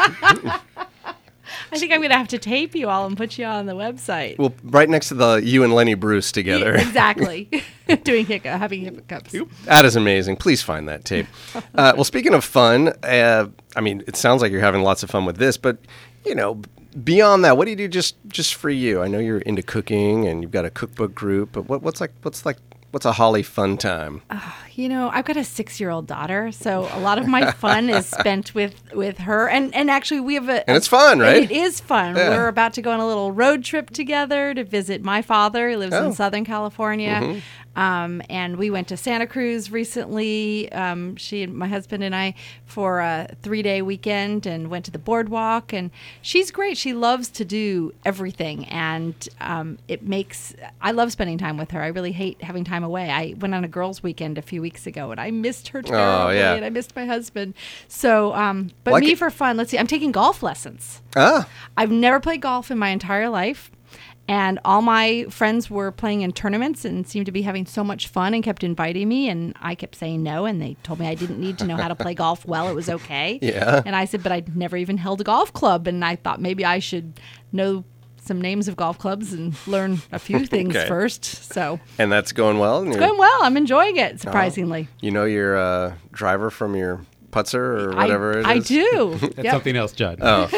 I think I'm going to have to tape you all and put you on the website. Well, right next to you and Lenny Bruce together. Yeah, exactly. Having hiccups. That is amazing. Please find that tape. Well, speaking of fun, I mean, it sounds like you're having lots of fun with this, but, beyond that, what do you do just for you? I know you're into cooking and you've got a cookbook group, but what's a Holly fun time? I've got a 6-year-old daughter, so a lot of my fun is spent with her. And actually, we have and it's fun, right? It is fun. Yeah. We're about to go on a little road trip together to visit my father. He lives in Southern California. Mm-hmm. And we went to Santa Cruz recently, she and my husband and I, for a 3-day weekend, and went to the boardwalk. And she's great. She loves to do everything. And I love spending time with her. I really hate having time away. I went on a girls' weekend a few weeks ago, and I missed her terribly, and I missed my husband. So, but for fun, let's see, I'm taking golf lessons. I've never played golf in my entire life. And all my friends were playing in tournaments and seemed to be having so much fun and kept inviting me. And I kept saying no. And they told me I didn't need to know how to play golf well. It was okay. Yeah. And I said, but I'd never even held a golf club. And I thought maybe I should know some names of golf clubs and learn a few things Okay. first. So And that's going well? it's going well. I'm enjoying it, surprisingly. You know your driver from your putzer or whatever it is? I do. That's Yep. something else, Judd. Oh.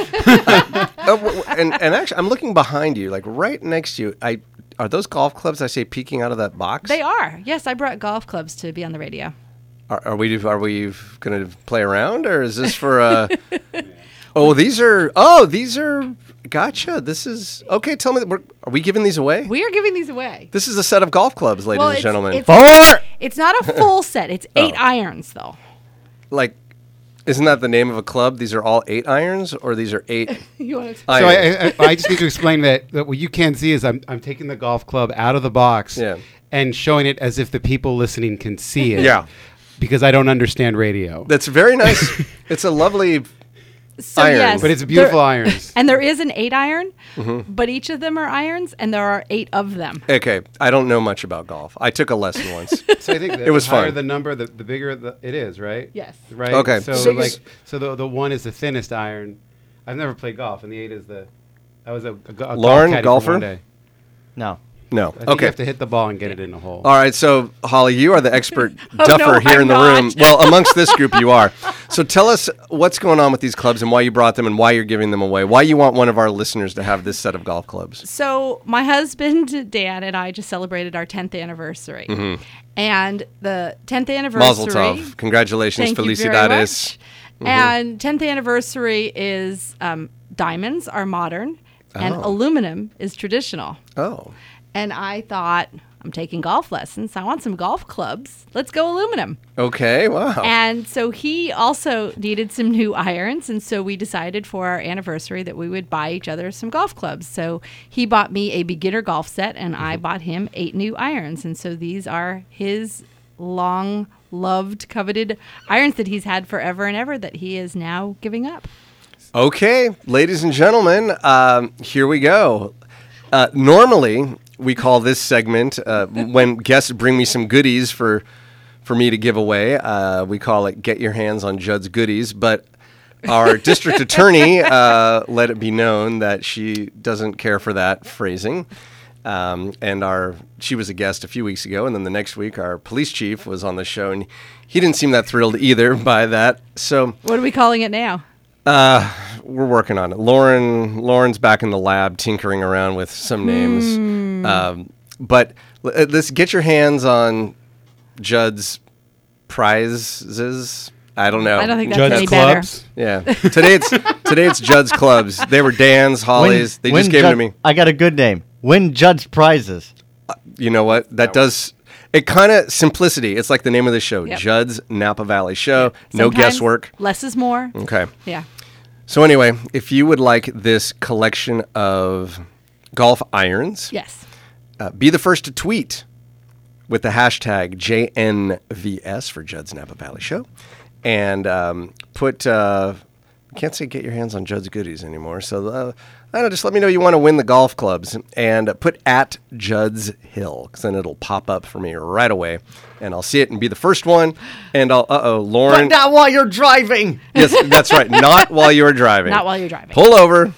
And actually, I'm looking behind you, like right next to you. Are those golf clubs I say peeking out of that box? They are. Yes, I brought golf clubs to be on the radio. Are we going to play around, or is this for these are gotcha. This is okay. Tell me, are we giving these away? We are giving these away. This is a set of golf clubs, ladies and gentlemen. It's not a full set. It's 8 irons, though. Like, isn't that the name of a club? These are all 8 irons, or these are 8 You want to irons? So I just need to explain that what you can't see is I'm taking the golf club out of the box and showing it as if the people listening can see it. Yeah. Because I don't understand radio. That's very nice. It's a lovely iron. Yes, but it's beautiful irons. And there is an 8 iron, Mm-hmm. but each of them are irons, and there are 8 of them. Okay, I don't know much about golf. I took a lesson once. So I think it was the higher fun. the number, the bigger it is, right? Yes. Right. Okay. So the 1 is the thinnest iron. I've never played golf, and the 8 is the. I was a golf Lauren, caddy for golfer? one day. No. No. I think Okay. you have to hit the ball and get it in the hole. All right, so Holly, you are the expert Oh, duffer no, here in the I'm room. not. Well, amongst this group, you are. So tell us what's going on with these clubs and why you brought them and why you're giving them away. Why you want one of our listeners to have this set of golf clubs? So my husband, Dan, and I just celebrated our 10th anniversary. Mhm. And the 10th anniversary... Mazel tov. Congratulations, Thank you very felicidades. much. And 10th anniversary is diamonds are modern and Oh. aluminum is traditional. Oh. And I thought, I'm taking golf lessons. I want some golf clubs. Let's go aluminum. Okay, wow. And so he also needed some new irons. And so we decided for our anniversary that we would buy each other some golf clubs. So he bought me a beginner golf set and I bought him 8 new irons. And so these are his long loved, coveted irons that he's had forever and ever that he is now giving up. Okay, ladies and gentlemen, here we go. Normally, we call this segment, when guests bring me some goodies for me to give away, we call it Get Your Hands on Judd's Goodies. But our district attorney let it be known that she doesn't care for that phrasing. And she was a guest a few weeks ago, and then the next week our police chief was on the show, and he didn't seem that thrilled either by that. So What are we calling it now? we're working on it. Lauren's back in the lab tinkering around with some names. But let's get your hands on Judd's prizes. I don't know. I don't think that's any better. Yeah. Today it's Judd's clubs. They were Dan's, Holly's. They just gave them to me. I got a good name. Win Judd's prizes. You know what? That does. It kind of simplicity. It's like the name of the show, Yep. Judd's Napa Valley Show. No Sometimes guesswork. Less is more. Okay. Yeah. So anyway, if you would like this collection of golf irons, Yes. Be the first to tweet with the hashtag JNVS for Judd's Napa Valley Show, and put. Can't say get your hands on Judd's goodies anymore. So I don't know, just let me know you want to win the golf clubs, and put at Judd's Hill, because then it'll pop up for me right away, and I'll see it and be the first one. And I'll Lauren. But not while you're driving. Yes, that's right. Not while you're driving. Not while you're driving. Pull over.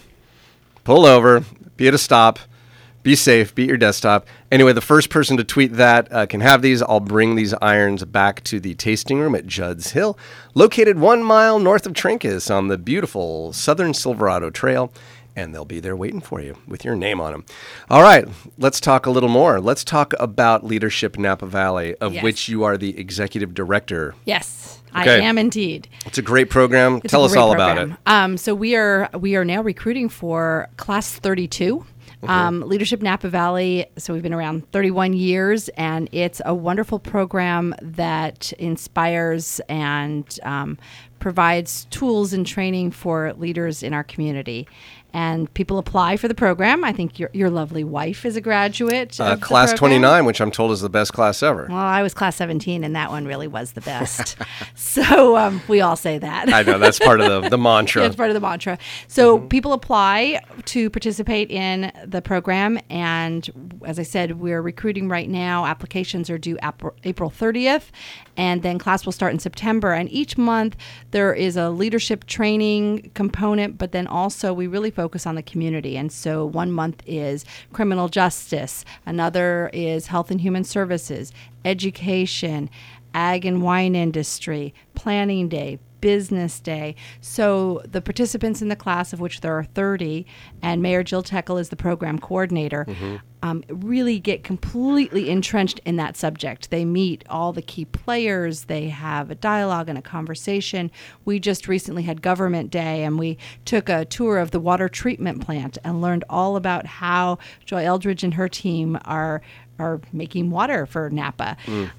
Be at a stop. Be safe. Be at your desktop. Anyway, the first person to tweet that can have these. I'll bring these irons back to the tasting room at Judd's Hill, located 1 mile north of Trincas on the beautiful Southern Silverado Trail. And they'll be there waiting for you with your name on them. All right, let's talk a little more. Let's talk about Leadership Napa Valley, of Yes. which you are the executive director. Yes, Okay. I am indeed. It's a great program. It's Tell a us great all about it. program. So we are now recruiting for class 32. Leadership Napa Valley. So we've been around 31 years, and it's a wonderful program that inspires and provides tools and training for leaders in our community. And people apply for the program. I think your lovely wife is a graduate. Of the class program. 29, which I'm told is the best class ever. Well, I was class 17, and that one really was the best. So we all say that. I know, that's part of the mantra. Yeah, it's part of the mantra. So people apply to participate in the program. And as I said, we're recruiting right now. Applications are due April 30th. And then class will start in September. And each month there is a leadership training component, but then also we really focus on the community. And so one month is criminal justice, another is health and human services, education, ag and wine industry, planning day, business day. So the participants in the class, of which there are 30, and Mayor Jill Tekel is the program coordinator, really get completely entrenched in that subject. They meet all the key players. They have a dialogue and a conversation. We just recently had Government Day, and we took a tour of the water treatment plant and learned all about how Joy Eldridge and her team are making water for Napa.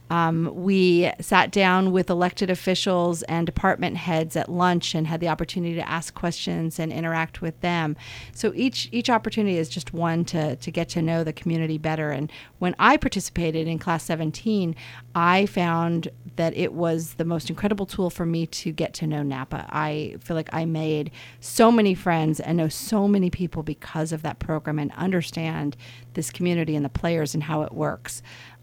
We sat down with elected officials and department heads at lunch and had the opportunity to ask questions and interact with them. So each opportunity is just one to get to know the community better. And when I participated in Class 17, I found that it was the most incredible tool for me to get to know Napa. I feel like I made so many friends and know so many people because of that program and understand this community and the players and how it works.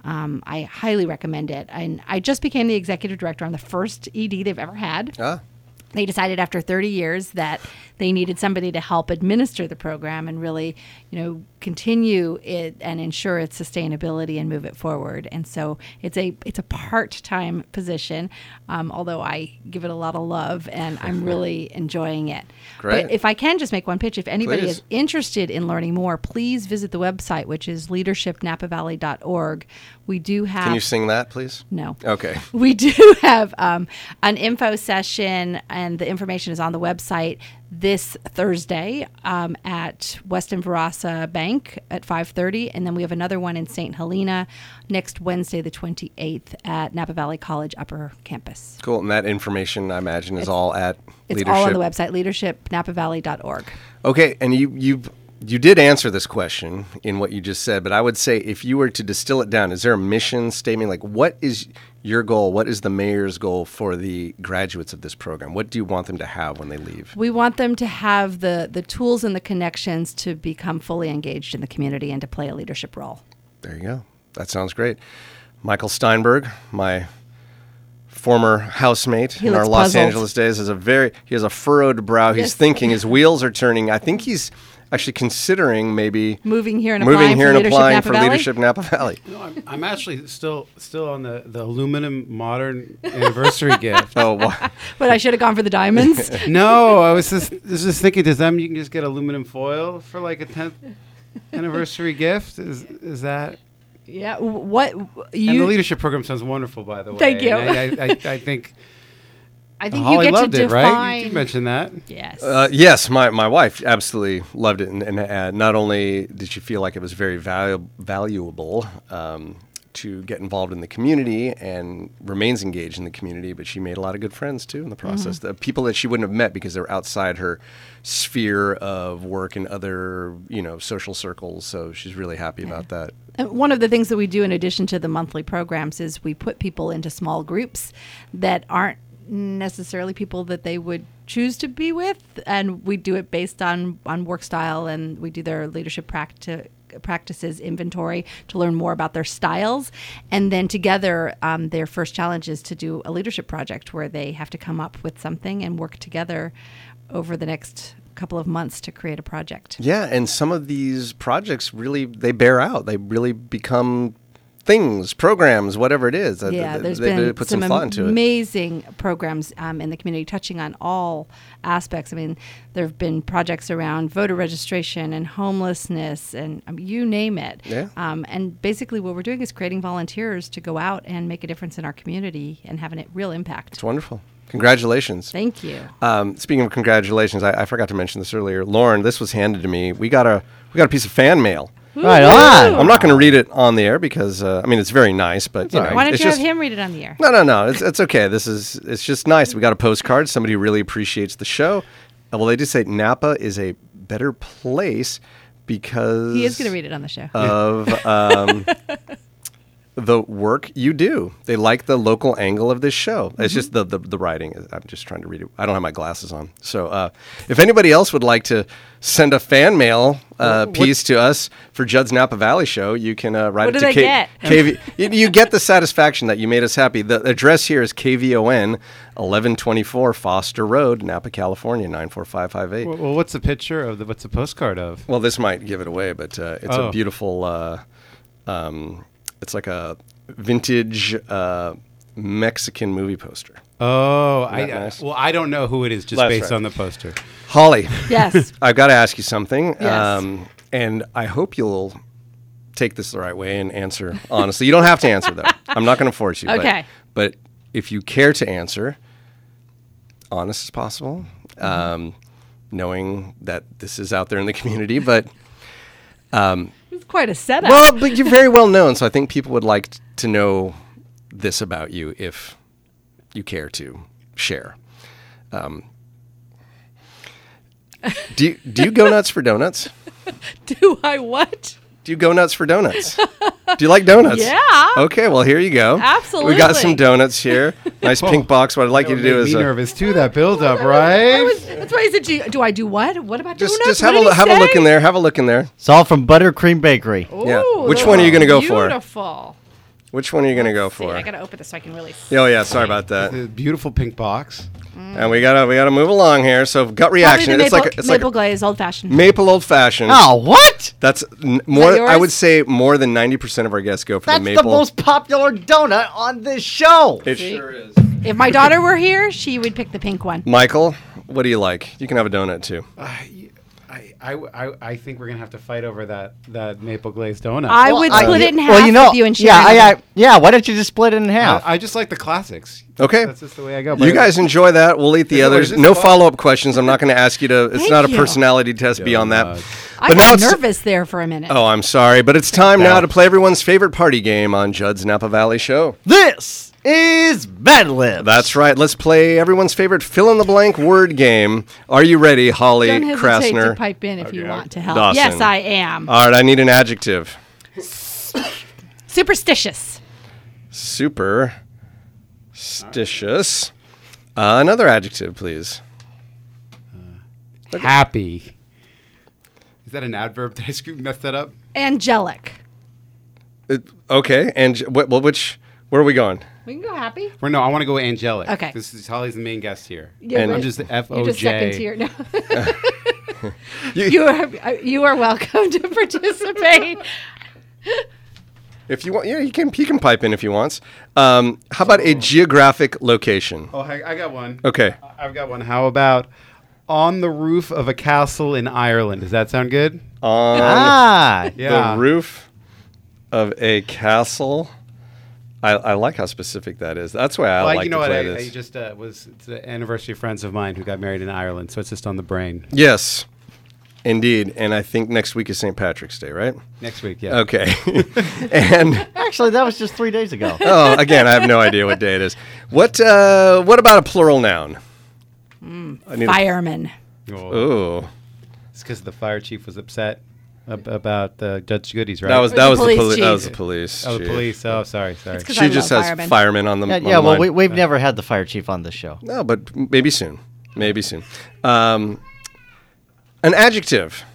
I highly recommend it. And I just became the executive director on the first ED they've ever had. They decided after 30 years that they needed somebody to help administer the program and really, continue it and ensure its sustainability and move it forward. And so it's a part-time position, although I give it a lot of love and I'm really enjoying it. Great. But if I can just make one pitch, if anybody Please. is interested in learning more, please visit the website, which is leadershipnapavalley.org. We do have... Can you sing that, please? No. Okay. We do have an info session, and the information is on the website this Thursday at Weston Verasa Bank at 5:30, and then we have another one in St. Helena next Wednesday, the 28th, at Napa Valley College Upper Campus. Cool. And that information, I imagine, is all at It's all on the website, leadershipnapavalley.org. Okay, and you did answer this question in what you just said, but I would say if you were to distill it down, is there a mission statement? Like, what is your goal? What is the mayor's goal for the graduates of this program? What do you want them to have when they leave? We want them to have the tools and the connections to become fully engaged in the community and to play a leadership role. There you go. That sounds great. Michael Steinberg, my former housemate in our Los Angeles days, he has a furrowed brow. He's thinking, his wheels are turning. I think he's actually considering maybe moving here and applying for Leadership Napa Valley. No, I'm actually still on the aluminum modern anniversary gift. Oh, wow. But I should have gone for the diamonds. No, I was just thinking, to them you can just get aluminum foil for like a 10th anniversary gift. Is that? Yeah. What and the leadership program sounds wonderful, by the way. Thank you. I think. I think Holly you get loved to it, define. Right? You mentioned that. Yes. Yes, my wife absolutely loved it, and not only did she feel like it was very valuable to get involved in the community and remains engaged in the community, but she made a lot of good friends too in the process. The people that she wouldn't have met because they're outside her sphere of work and other social circles. So she's really happy about that. And one of the things that we do in addition to the monthly programs is we put people into small groups that aren't necessarily people that they would choose to be with, and we do it based on work style, and we do their leadership practices inventory to learn more about their styles, and then together their first challenge is to do a leadership project where they have to come up with something and work together over the next couple of months to create a project. Yeah, and some of these projects really, they bear out. They really become things, programs, whatever it is. Yeah, there's they been put some thought into it. amazing programs in the community touching on all aspects. I mean, there have been projects around voter registration and homelessness and you name it. Yeah. And basically what we're doing is creating volunteers to go out and make a difference in our community and having a real impact. It's wonderful. Congratulations. Thank you. Speaking of congratulations, I forgot to mention this earlier. Lauren, this was handed to me. We got a piece of fan mail. Right on. I'm not going to read it on the air because it's very nice, but why don't you have him read it on the air? No. It's okay. It's just nice. We got a postcard. Somebody who really appreciates the show. Well, they just say Napa is a better place because He is going to read it on the show. Of the work you do. They like the local angle of this show. It's just the writing. I'm just trying to read it. I don't have my glasses on. So if anybody else would like to send a fan mail piece to us for Judd's Napa Valley Show, you can write What it to did I get? KV. You get the satisfaction that you made us happy. The address here is KVON 1124 Foster Road, Napa, California 94558. Well, what's the picture of what's the postcard of? Well, this might give it away, but it's a beautiful. It's like a vintage Mexican movie poster. Oh, Nice? Well, I don't know who it is just That's based right. on the poster. Holly. Yes. I've got to ask you something. Yes. And I hope you'll take this the right way and answer honestly. You don't have to answer, though. I'm not going to force you. Okay. But if you care to answer, honest as possible, knowing that this is out there in the community, but... It's quite a setup. Well, but you're very well known, so I think people would like to know this about you if you care to share. Do you go nuts for donuts? Do I what? Do you go nuts for donuts? Do you like donuts? Yeah. Okay, well, here you go. Absolutely. We got some donuts here. Nice pink box. What I'd like you to do is... nervous too, that build-up, right? That's why I said, do I do what? What about donuts? Just What have did he a look say? in there. Have a look in there. It's all from Buttercream Bakery. Yeah. Ooh, Which those one are you are going to go for? Beautiful. Which one are you going to go See, for? I got to open this so I can really Oh, yeah. Sorry about that. The beautiful pink box. And we gotta move along here. So gut reaction. Probably the It's maple like glaze, old fashioned. maple old fashioned. Oh, what? That's more. yours? I would say more than 90% of our guests go for That's the maple. the most popular donut on this show. It sure is. If my daughter were here, she would pick the pink one. Michael, what do you like? You can have a donut too. I think we're gonna have to fight over that maple glazed donut. I would split it in half with you and share yeah, another. yeah. Why don't you just split it in half? I just like the classics. Okay. That's just the way I go. You guys enjoy that. We'll eat the Is it- others. is this No fun? follow-up questions. I'm not going to ask you to. It's Thank not a you. personality test beyond that. I But now got it's. nervous there for a minute. Oh, I'm sorry, but it's time now to play everyone's favorite party game on Judd's Napa Valley Show. This is Mad Libs. That's right. Let's play everyone's favorite fill-in-the-blank word game. Are you ready, Holly Don't hesitate Krasner? to pipe in if you want to help. Dawson. Yes, I am. All right, I need an adjective. Superstitious. Superstitious. Another adjective, please. Happy. Is that an adverb? Did I mess that up? Angelic. Okay, and which? Where are we going? We can go happy. Well, no, I want to go angelic. Okay. This is Holly's the main guest here. Yeah, And right. I'm just the FOJ. You're just second tier. No. you are welcome to participate. If you want, yeah, he can pipe in if he wants. How about a geographic location? Oh, I got one. Okay. I've got one. How about on the roof of a castle in Ireland? Does that sound good? On Yeah. the roof of a castle. I like how specific that is. That's why I like you know to what? play I this. just it's the anniversary of friends of mine who got married in Ireland, so it's just on the brain. Yes, indeed. And I think next week is St. Patrick's Day, right? Next week, yeah. Okay. And actually, that was just 3 days ago. oh, again, I have no idea what day it is. What about a plural noun? I need a- Fireman. Ooh. It's because the fire chief was upset about the Judge Goodies, right? That was the police. That was the police. Oh, the chief. police. Oh, sorry. She just has firemen on the. Yeah, on yeah the well, line. we've never had the fire chief on this show. No, but maybe soon. Maybe soon. An adjective.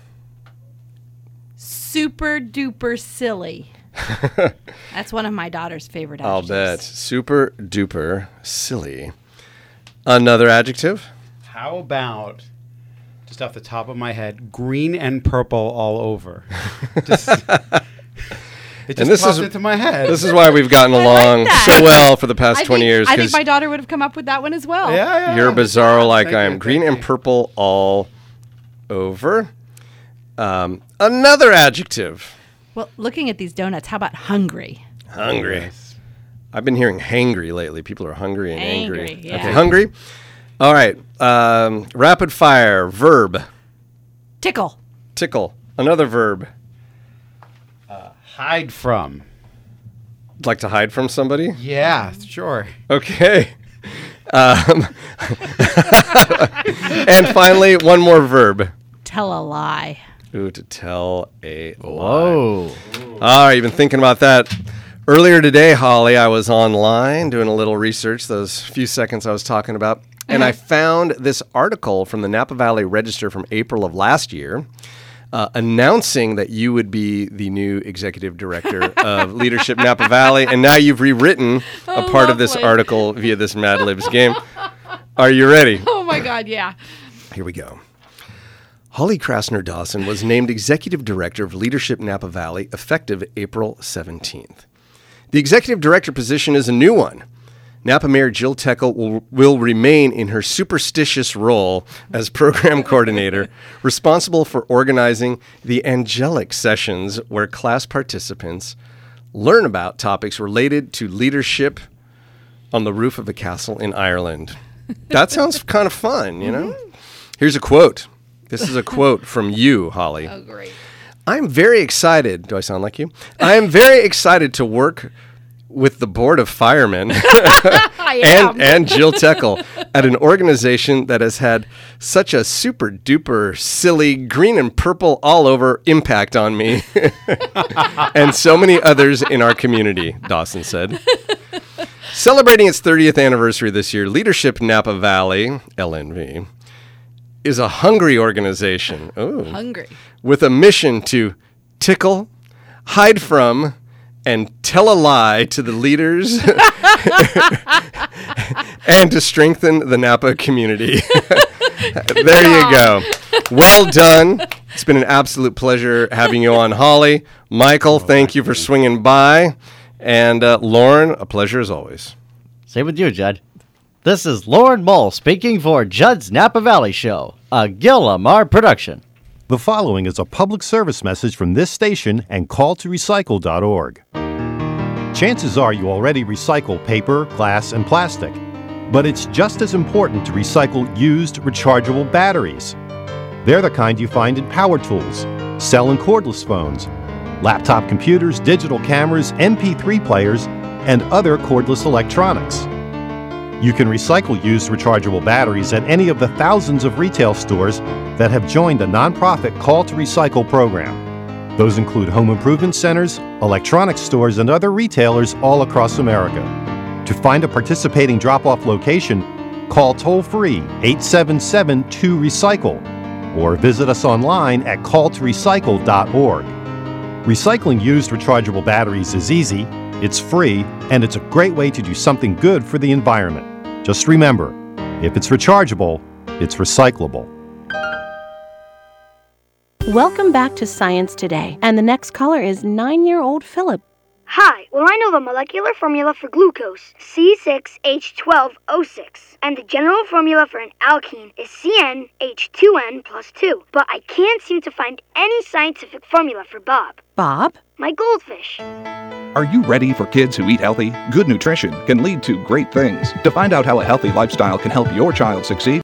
Super duper silly. That's one of my daughter's favorite I'll adjectives. bet. Super duper silly. Another adjective. How about, just off the top of my head, green and purple all over? It just popped into my head. This is why we've gotten along so well for the past 20 years. I think 'cause my daughter would have come up with that one as well. You're bizarro like I am. Green and purple all over. Another adjective. Well, looking at these donuts, how about hungry? Hungry. I've been hearing hangry lately. People are hungry and angry. Angry, yeah. Okay, hungry. All right. Rapid fire. Verb. Tickle. Tickle. Another verb. Hide from. Like to hide from somebody? Yeah, sure. Okay. And finally, one more verb. tell a lie. Ooh, to tell a lie. Whoa. All right, you've been thinking about that. Earlier today, Holly, I was online doing a little research, those few seconds I was talking about, and I found this article from the Napa Valley Register from April of last year announcing that you would be the new executive director of Leadership Napa Valley, and now you've rewritten a part of this article via this Mad Libs game. Are you ready? Oh, my God, yeah. Here we go. Holly Krasner Dawson was named Executive Director of Leadership Napa Valley effective April 17th. The Executive Director position is a new one. Napa Mayor Jill Teckle will remain in her superstitious role as Program Coordinator, responsible for organizing the Angelic Sessions, where class participants learn about topics related to leadership on the roof of a castle in Ireland. That sounds kind of fun, you know? Here's a quote. This is a quote from you, Holly. Oh, great. I'm very excited. Do I sound like you? I am very excited to work with the Board of Firemen and Jill Teckle at an organization that has had such a super duper silly green and purple all over impact on me and so many others in our community, Dawson said. Celebrating its 30th anniversary this year, Leadership Napa Valley, LNV, is a hungry organization. Ooh. Hungry. With a mission to tickle, hide from, and tell a lie to the leaders and to strengthen the Napa community. There you go. Well done. It's been an absolute pleasure having you on, Holly. Michael, thank you for swinging by. And Lauren, a pleasure as always. Same with you, Judd. This is Lauren Mull speaking for Judd's Napa Valley Show, a Gil Lamar production. The following is a public service message from this station and calltorecycle.org. Chances are you already recycle paper, glass, and plastic, but it's just as important to recycle used rechargeable batteries. They're the kind you find in power tools, cell and cordless phones, laptop computers, digital cameras, MP3 players, and other cordless electronics. You can recycle used rechargeable batteries at any of the thousands of retail stores that have joined the nonprofit Call to Recycle program. Those include home improvement centers, electronics stores, and other retailers all across America. To find a participating drop-off location, call toll-free 877-2RECYCLE or visit us online at calltorecycle.org. Recycling used rechargeable batteries is easy, it's free, and it's a great way to do something good for the environment. Just remember, if it's rechargeable, it's recyclable. Welcome back to Science Today, and the next caller is 9-year-old Philip. Hi, well I know the molecular formula for glucose, C6H12O6, and the general formula for an alkene is CnH2n plus 2, but I can't seem to find any scientific formula for Bob. Bob? My goldfish. Are you ready for kids who eat healthy? Good nutrition can lead to great things. To find out how a healthy lifestyle can help your child succeed,